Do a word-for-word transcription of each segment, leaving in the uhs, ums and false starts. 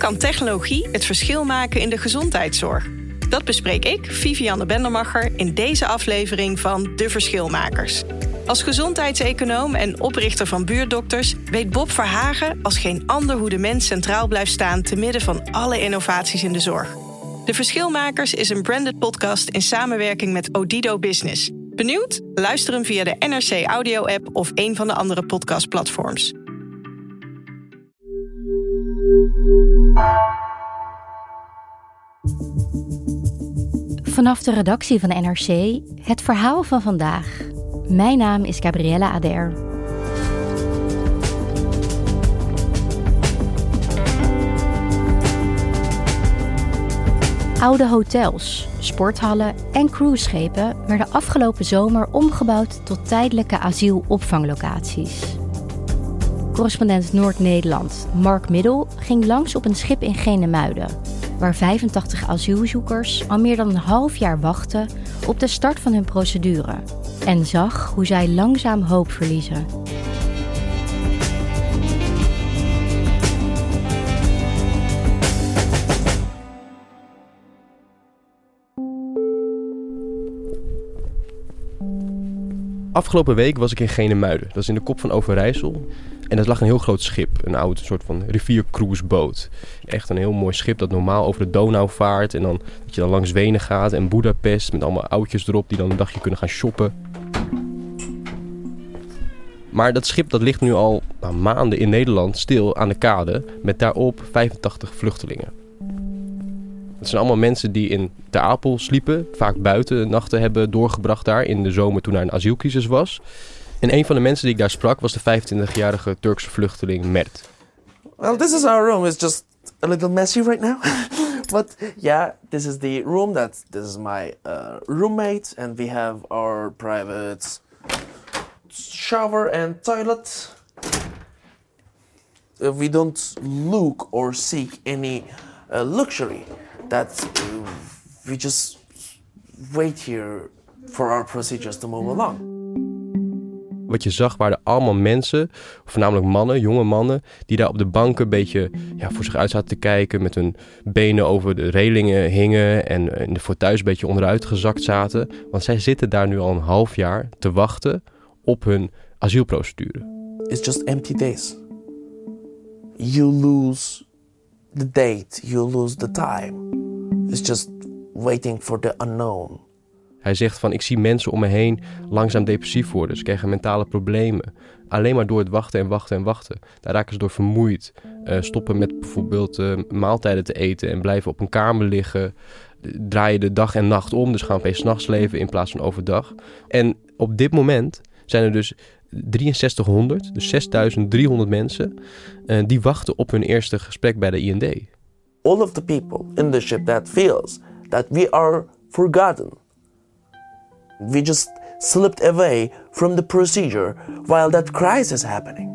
kan technologie het verschil maken in de gezondheidszorg? Dat bespreek ik, Vivianne Bendermacher, in deze aflevering van De Verschilmakers. Als gezondheidseconoom en oprichter van Buurtdokters weet Bob Verhagen als geen ander hoe de mens centraal blijft staan te midden van alle innovaties in de zorg. De Verschilmakers is een branded podcast in samenwerking met Odido Business. Benieuwd? Luister hem via de N R C Audio-app of een van de andere podcastplatforms. Vanaf de redactie van de N R C, het verhaal van vandaag. Mijn naam is Gabriella Ader. Oude hotels, sporthallen en cruiseschepen werden afgelopen zomer omgebouwd tot tijdelijke asielopvanglocaties. Correspondent Noord-Nederland Mark Middel ging langs op een schip in Genemuiden, waar vijfentachtig asielzoekers al meer dan een half jaar wachten op de start van hun procedure en zag hoe zij langzaam hoop verliezen. Afgelopen week was ik in Genemuiden. Dat is in de kop van Overijssel. En dat lag een heel groot schip. Een oud soort van riviercruiseboot. Echt een heel mooi schip dat normaal over de Donau vaart. En dan, dat je dan langs Wenen gaat en Boedapest. Met allemaal oudjes erop die dan een dagje kunnen gaan shoppen. Maar dat schip dat ligt nu al nou, maanden in Nederland stil aan de kade. Met daarop vijfentachtig vluchtelingen. Het zijn allemaal mensen die in Ter Apel sliepen, vaak buiten nachten hebben doorgebracht daar in de zomer toen er een asielcrisis was. En een van de mensen die ik daar sprak was de vijfentwintigjarige Turkse vluchteling Mert. Well, this is our room. It's just a little messy right now. But yeah, this is the room that this is my uh, roommate and we have our private shower and toilet. Uh, we don't look or seek any uh, luxury. That uh, we just wait here for our procedures to move along. Wat je zag waren allemaal mensen, voornamelijk mannen, jonge mannen, die daar op de banken een beetje ja, voor zich uit zaten te kijken, met hun benen over de relingen hingen en in de fauteuils een beetje onderuit gezakt zaten. Want zij zitten daar nu al een half jaar te wachten op hun asielprocedure. It's just empty days. You lose the date, you lose the time. It's just waiting for the unknown. Hij zegt van, ik zie mensen om me heen langzaam depressief worden. Ze krijgen mentale problemen. Alleen maar door het wachten en wachten en wachten. Daar raken ze door vermoeid. Uh, stoppen met bijvoorbeeld uh, maaltijden te eten en blijven op een kamer liggen. Draaien de dag en nacht om, dus gaan opeens 's nachts leven in plaats van overdag. En op dit moment zijn er dus drieënzestighonderd, dus zesduizend driehonderd mensen, uh, die wachten op hun eerste gesprek bij de I N D. All of the people in the ship that feels that we are forgotten. We just slipped away from the procedure while that crisis is happening.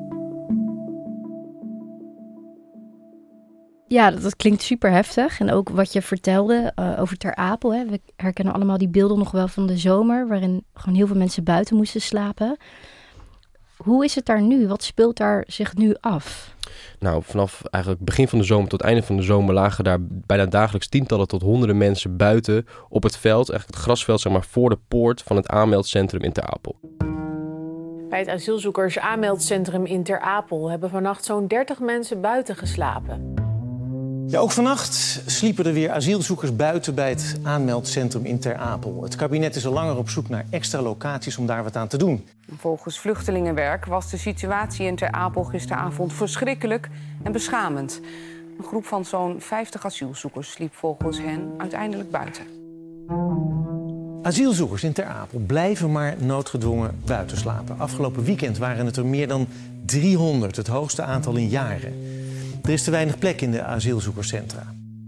Ja, dat, dat klinkt super heftig. En ook wat je vertelde uh, over Ter Apel. Hè. We herkennen allemaal die beelden nog wel van de zomer, waarin gewoon heel veel mensen buiten moesten slapen. Hoe is het daar nu? Wat speelt daar zich nu af? Nou, vanaf eigenlijk begin van de zomer tot einde van de zomer lagen daar bijna dagelijks tientallen tot honderden mensen buiten op het veld. Eigenlijk het grasveld, zeg maar, voor de poort van het aanmeldcentrum in Ter Apel. Bij het asielzoekers aanmeldcentrum in Ter Apel hebben vannacht zo'n dertig mensen buiten geslapen. Ja, ook vannacht sliepen er weer asielzoekers buiten bij het aanmeldcentrum in Ter Apel. Het kabinet is al langer op zoek naar extra locaties om daar wat aan te doen. Volgens Vluchtelingenwerk was de situatie in Ter Apel gisteravond verschrikkelijk en beschamend. Een groep van zo'n vijftig asielzoekers sliep volgens hen uiteindelijk buiten. Asielzoekers in Ter Apel blijven maar noodgedwongen buiten slapen. Afgelopen weekend waren het er meer dan driehonderd, het hoogste aantal in jaren. Er is te weinig plek in de asielzoekerscentra.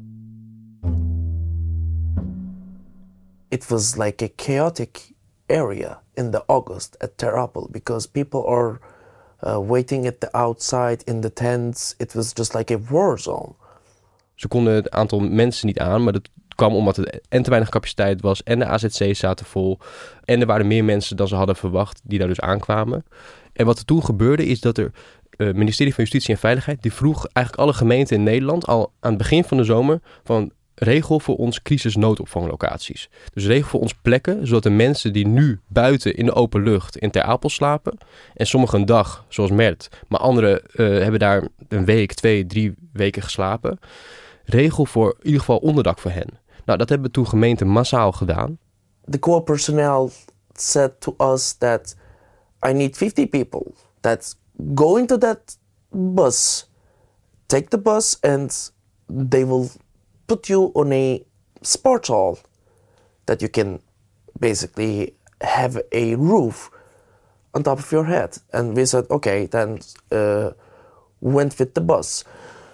It was like a chaotic area in the August at Ter Apel because people are uh, waiting at the outside in the tents. It was just like a war zone. Ze konden het aantal mensen niet aan, maar dat kwam omdat er en te weinig capaciteit was en de A Z C's zaten vol. En er waren meer mensen dan ze hadden verwacht die daar dus aankwamen. En wat er toen gebeurde is dat er uh, ministerie van Justitie en Veiligheid, die vroeg eigenlijk alle gemeenten in Nederland al aan het begin van de zomer van regel voor ons crisisnoodopvanglocaties. Dus regel voor ons plekken, zodat de mensen die nu buiten in de open lucht in Ter Apel slapen, en sommigen een dag, zoals Mert, maar anderen uh, hebben daar een week, twee, drie weken geslapen, regel voor in ieder geval onderdak voor hen. Nou, dat hebben toen gemeenten massaal gedaan. The core personnel said to us that I need fifty people that go into that bus, take the bus and they will put you on a sports hall that you can basically have a roof on top of your head. And we said, okay, then uh, went with the bus.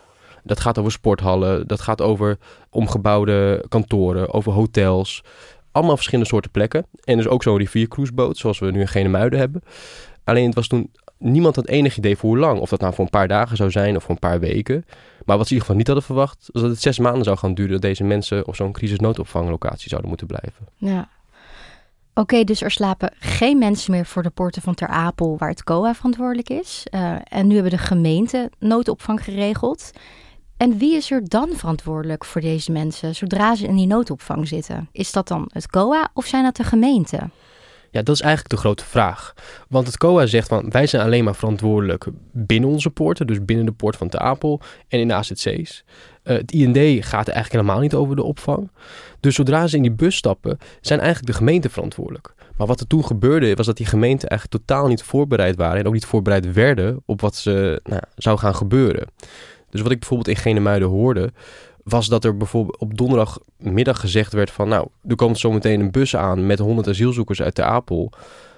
Dat gaat over sporthallen, dat gaat over omgebouwde kantoren, over hotels. Allemaal verschillende soorten plekken. En dus ook zo'n riviercruiseboot, zoals we nu in Genemuiden hebben. Alleen het was toen, niemand had enig idee voor hoe lang. Of dat nou voor een paar dagen zou zijn of voor een paar weken. Maar wat ze in ieder geval niet hadden verwacht, was dat het zes maanden zou gaan duren dat deze mensen op zo'n crisisnoodopvanglocatie zouden moeten blijven. Ja. Oké, okay, dus er slapen geen mensen meer voor de poorten van Ter Apel, waar het C O A verantwoordelijk is. Uh, en nu hebben de gemeenten noodopvang geregeld. En wie is er dan verantwoordelijk voor deze mensen zodra ze in die noodopvang zitten? Is dat dan het C O A of zijn dat de gemeenten? Ja, dat is eigenlijk de grote vraag. Want het C O A zegt van wij zijn alleen maar verantwoordelijk binnen onze poorten, dus binnen de poort van Ter Apel en in de A Z C's. Uh, het I N D gaat er eigenlijk helemaal niet over de opvang. Dus zodra ze in die bus stappen, zijn eigenlijk de gemeenten verantwoordelijk. Maar wat er toen gebeurde, was dat die gemeenten eigenlijk totaal niet voorbereid waren en ook niet voorbereid werden op wat ze, nou, zou gaan gebeuren. Dus wat ik bijvoorbeeld in Genemuiden hoorde, was dat er bijvoorbeeld op donderdagmiddag gezegd werd van, nou, er komt zometeen een bus aan met honderd asielzoekers uit Ter Apel.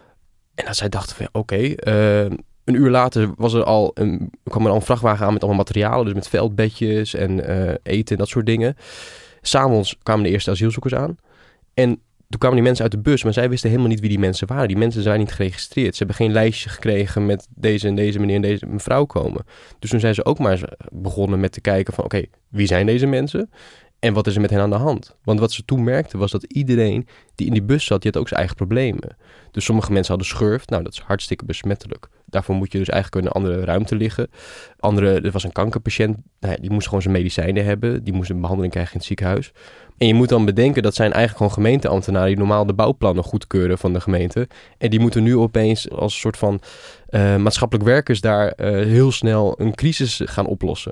En dat zij dachten van, oké, okay, uh, een uur later was er al een, kwam er al een vrachtwagen aan met allemaal materialen, dus met veldbedjes en uh, eten en dat soort dingen. 'S Avonds kwamen de eerste asielzoekers aan. En toen kwamen die mensen uit de bus, maar zij wisten helemaal niet wie die mensen waren. Die mensen zijn niet geregistreerd. Ze hebben geen lijstje gekregen met deze en deze meneer en deze mevrouw komen. Dus toen zijn ze ook maar begonnen met te kijken van, oké, okay, wie zijn deze mensen? En wat is er met hen aan de hand? Want wat ze toen merkten was dat iedereen die in die bus zat, die had ook zijn eigen problemen. Dus sommige mensen hadden schurft. Nou, dat is hartstikke besmettelijk. Daarvoor moet je dus eigenlijk in een andere ruimte liggen. Andere, er was een kankerpatiënt. Nou ja, die moest gewoon zijn medicijnen hebben. Die moest een behandeling krijgen in het ziekenhuis. En je moet dan bedenken, dat zijn eigenlijk gewoon gemeenteambtenaren die normaal de bouwplannen goedkeuren van de gemeente. En die moeten nu opeens als een soort van uh, maatschappelijk werkers daar uh, heel snel een crisis gaan oplossen.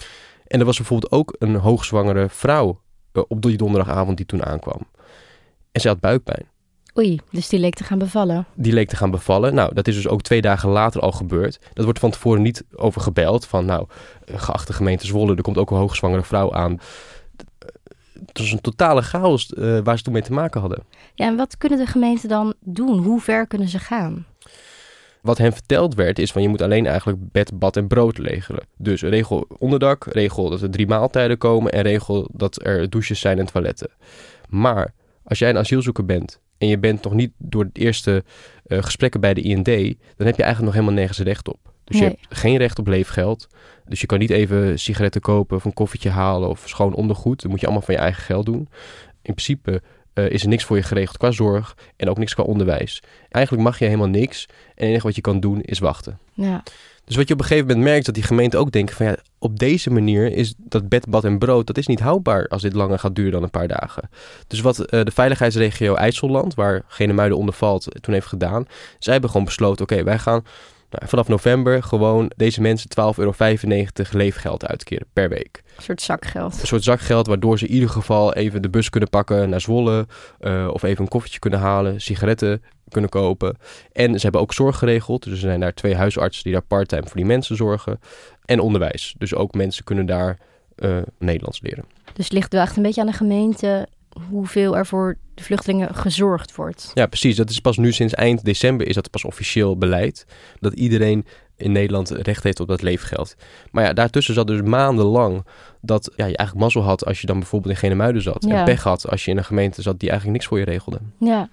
En er was bijvoorbeeld ook een hoogzwangere vrouw uh, op die donderdagavond die toen aankwam. En ze had buikpijn. Oei, dus die leek te gaan bevallen. Die leek te gaan bevallen. Nou, dat is dus ook twee dagen later al gebeurd. Dat wordt van tevoren niet over gebeld. Van nou, geachte gemeente Zwolle, er komt ook een hoogzwangere vrouw aan. Het was een totale chaos uh, waar ze toen mee te maken hadden. Ja, en wat kunnen de gemeenten dan doen? Hoe ver kunnen ze gaan? Wat hen verteld werd is van je moet alleen eigenlijk bed, bad en brood regelen. Dus regel onderdak, regel dat er drie maaltijden komen en regel dat er douches zijn en toiletten. Maar als jij een asielzoeker bent en je bent nog niet door de eerste uh, gesprekken bij de I N D, dan heb je eigenlijk nog helemaal nergens recht op. Dus nee. Je hebt geen recht op leefgeld. Dus je kan niet even sigaretten kopen of een koffietje halen of schoon ondergoed. Dat moet je allemaal van je eigen geld doen. In principe uh, is er niks voor je geregeld qua zorg en ook niks qua onderwijs. Eigenlijk mag je helemaal niks. En het enige wat je kan doen is wachten. Ja. Dus wat je op een gegeven moment merkt, dat die gemeenten ook denken van ja, op deze manier is dat bed, bad en brood, dat is niet houdbaar als dit langer gaat duren dan een paar dagen. Dus wat uh, de veiligheidsregio IJsselland, waar Genemuiden onder valt, toen heeft gedaan, zij hebben gewoon besloten, oké, okay, wij gaan nou, vanaf november gewoon deze mensen twaalf euro vijfennegentig leefgeld uitkeren per week. Een soort zakgeld. Een soort zakgeld waardoor ze in ieder geval even de bus kunnen pakken naar Zwolle. Uh, of even een koffietje kunnen halen, sigaretten kunnen kopen. En ze hebben ook zorg geregeld. Dus er zijn daar twee huisartsen die daar parttime voor die mensen zorgen. En onderwijs. Dus ook mensen kunnen daar uh, Nederlands leren. Dus het ligt wel echt een beetje aan de gemeente hoeveel er voor de vluchtelingen gezorgd wordt. Ja, precies. Dat is pas nu sinds eind december is dat pas officieel beleid. Dat iedereen in Nederland recht heeft op dat leefgeld. Maar ja, daartussen zat dus maandenlang dat ja, je eigenlijk mazzel had als je dan bijvoorbeeld in Genemuiden zat. Ja. En pech had als je in een gemeente zat die eigenlijk niks voor je regelde. Ja.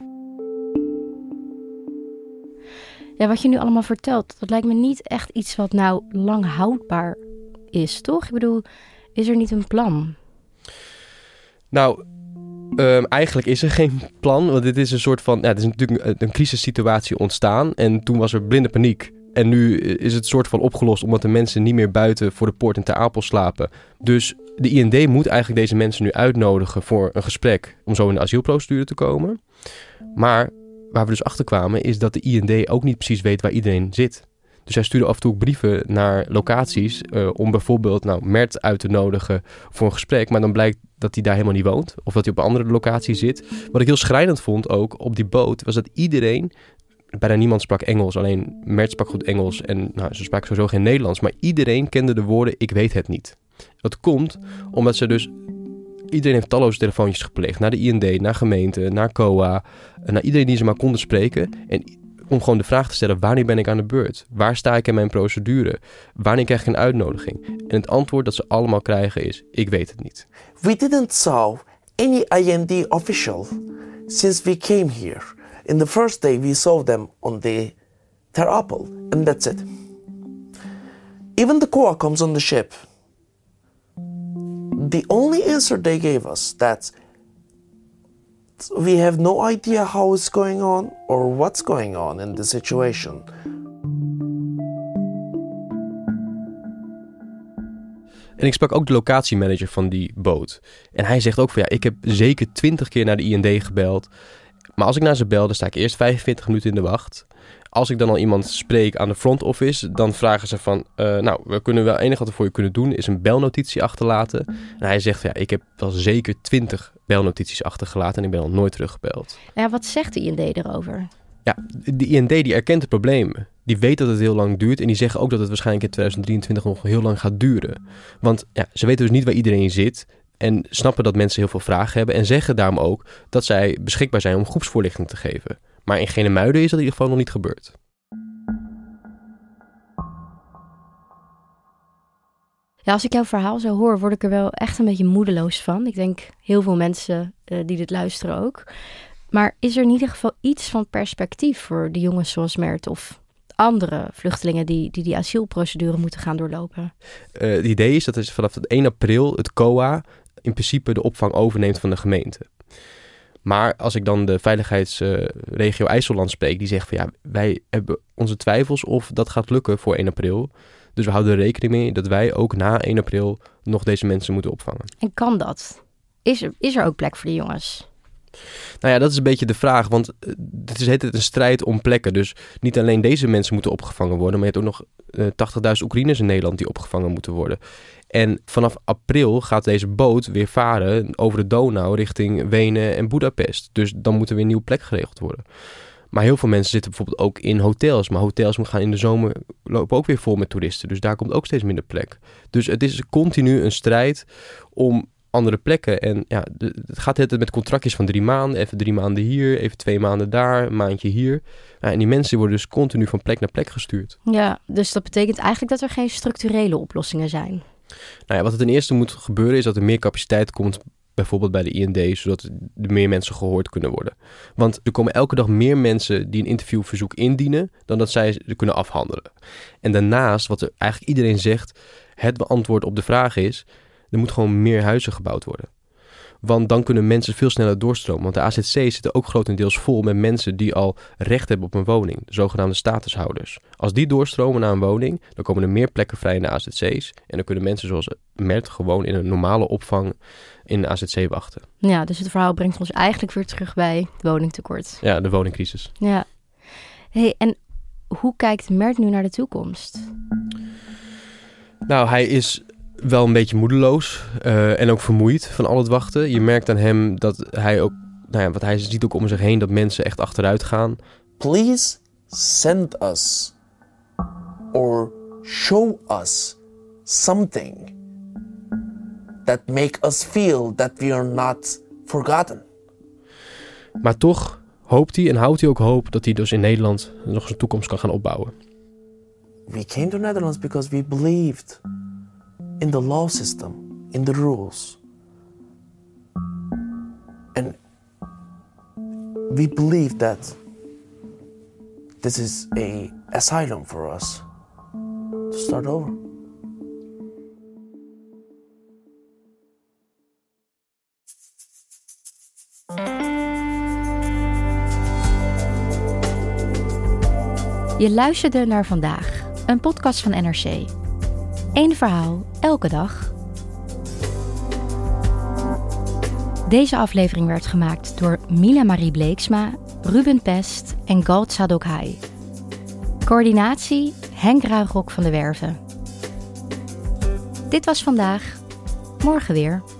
Ja, wat je nu allemaal vertelt, dat lijkt me niet echt iets wat nou lang houdbaar is, toch? Ik bedoel, is er niet een plan? Nou, um, eigenlijk is er geen plan. Want dit is een soort van, ja, het is natuurlijk een, een crisissituatie ontstaan. En toen was er blinde paniek. En nu is het soort van opgelost omdat de mensen niet meer buiten voor de poort in Ter Apel slapen. Dus de I N D moet eigenlijk deze mensen nu uitnodigen voor een gesprek om zo in de asielprocedure te komen. Maar waar we dus achter kwamen is dat de I N D ook niet precies weet waar iedereen zit. Dus hij stuurde af en toe ook brieven naar locaties uh, om bijvoorbeeld nou, Mert uit te nodigen voor een gesprek. Maar dan blijkt dat hij daar helemaal niet woont of dat hij op een andere locatie zit. Wat ik heel schrijnend vond ook op die boot was dat iedereen... Bijna niemand sprak Engels, alleen Mert sprak goed Engels en nou, ze spraken sowieso geen Nederlands. Maar iedereen kende de woorden ik weet het niet. Dat komt omdat ze dus... Iedereen heeft talloze telefoontjes gepleegd naar de I N D, naar gemeente, naar C O A. Naar iedereen die ze maar konden spreken. En om gewoon de vraag te stellen, wanneer ben ik aan de beurt? Waar sta ik in mijn procedure? Wanneer krijg ik een uitnodiging? En het antwoord dat ze allemaal krijgen is, ik weet het niet. We didn't saw any I N D official since we came here. In the first day we saw them on the Ter Apel, and that's it. Even the C O A comes on the ship. The only answer they gave us that we have no idea how it's going on or what's going on in the situation. En ik sprak ook de locatiemanager van die boot. En hij zegt ook van ja, ik heb zeker twintig keer naar de I N D gebeld. Maar als ik naar ze bel, dan sta ik eerst vijfenveertig minuten in de wacht. Als ik dan al iemand spreek aan de front office, dan vragen ze van... Uh, nou, we kunnen wel, enige wat we voor je kunnen doen is een belnotitie achterlaten. En hij zegt, ja, ik heb wel zeker twintig belnotities achtergelaten en ik ben al nooit teruggebeld. Ja, wat zegt de I N D erover? Ja, de I N D die erkent de problemen. Die weet dat het heel lang duurt en die zeggen ook dat het waarschijnlijk in tweeduizend drieëntwintig nog heel lang gaat duren. Want ja, ze weten dus niet waar iedereen zit... En snappen dat mensen heel veel vragen hebben. En zeggen daarom ook dat zij beschikbaar zijn om groepsvoorlichting te geven. Maar in Genemuiden is dat in ieder geval nog niet gebeurd. Ja, als ik jouw verhaal zo hoor, word ik er wel echt een beetje moedeloos van. Ik denk heel veel mensen uh, die dit luisteren ook. Maar is er in ieder geval iets van perspectief voor de jongens zoals Mert of andere vluchtelingen die die, die asielprocedure moeten gaan doorlopen? Uh, het idee is dat is vanaf één april het C O A in principe de opvang overneemt van de gemeente. Maar als ik dan de veiligheidsregio uh, IJsselland spreek, die zegt van ja, wij hebben onze twijfels of dat gaat lukken voor één april. Dus we houden er rekening mee dat wij ook na één april nog deze mensen moeten opvangen. En kan dat? Is er, is er ook plek voor de jongens? Nou ja, dat is een beetje de vraag, want het is het een strijd om plekken. Dus niet alleen deze mensen moeten opgevangen worden, maar je hebt ook nog uh, tachtigduizend Oekraïners in Nederland die opgevangen moeten worden. En vanaf april gaat deze boot weer varen over de Donau richting Wenen en Budapest. Dus dan moet er weer een nieuwe plek geregeld worden. Maar heel veel mensen zitten bijvoorbeeld ook in hotels. Maar hotels gaan in de zomer lopen ook weer vol met toeristen. Dus daar komt ook steeds minder plek. Dus het is continu een strijd om andere plekken. En ja, het gaat het met contractjes van drie maanden. Even drie maanden hier, even twee maanden daar, een maandje hier. Ja, en die mensen worden dus continu van plek naar plek gestuurd. Ja, dus dat betekent eigenlijk dat er geen structurele oplossingen zijn. Nou ja, wat er ten eerste moet gebeuren is dat er meer capaciteit komt, bijvoorbeeld bij de I N D, zodat er meer mensen gehoord kunnen worden. Want er komen elke dag meer mensen die een interviewverzoek indienen, dan dat zij ze kunnen afhandelen. En daarnaast, wat er eigenlijk iedereen zegt, het antwoord op de vraag is, er moet gewoon meer huizen gebouwd worden. Want dan kunnen mensen veel sneller doorstromen. Want de A Z C's zitten ook grotendeels vol met mensen die al recht hebben op een woning. De zogenaamde statushouders. Als die doorstromen naar een woning, dan komen er meer plekken vrij in de A Z C's. En dan kunnen mensen zoals Mert gewoon in een normale opvang in de A Z C wachten. Ja, dus het verhaal brengt ons eigenlijk weer terug bij het woningtekort. Ja, de woningcrisis. Ja. Hey, en hoe kijkt Mert nu naar de toekomst? Nou, hij is wel een beetje moedeloos uh, en ook vermoeid van al het wachten. Je merkt aan hem dat hij ook, nou ja, wat hij ziet ook om zich heen, dat mensen echt achteruit gaan. Please send us or show us something that make us feel that we are not forgotten. Maar toch hoopt hij en houdt hij ook hoop dat hij dus in Nederland nog zijn toekomst kan gaan opbouwen. We came to Netherlands because we believed in the law system, in the rules. And we believe that this is a asylum for us to start over. Je luisterde naar Vandaag, een podcast van N R C. Eén verhaal, elke dag. Deze aflevering werd gemaakt door Mila Marie Bleeksma, Ruben Pest en Galt Sadokhai. Coördinatie Henk Ruigrok van de Werven. Dit was Vandaag, morgen weer.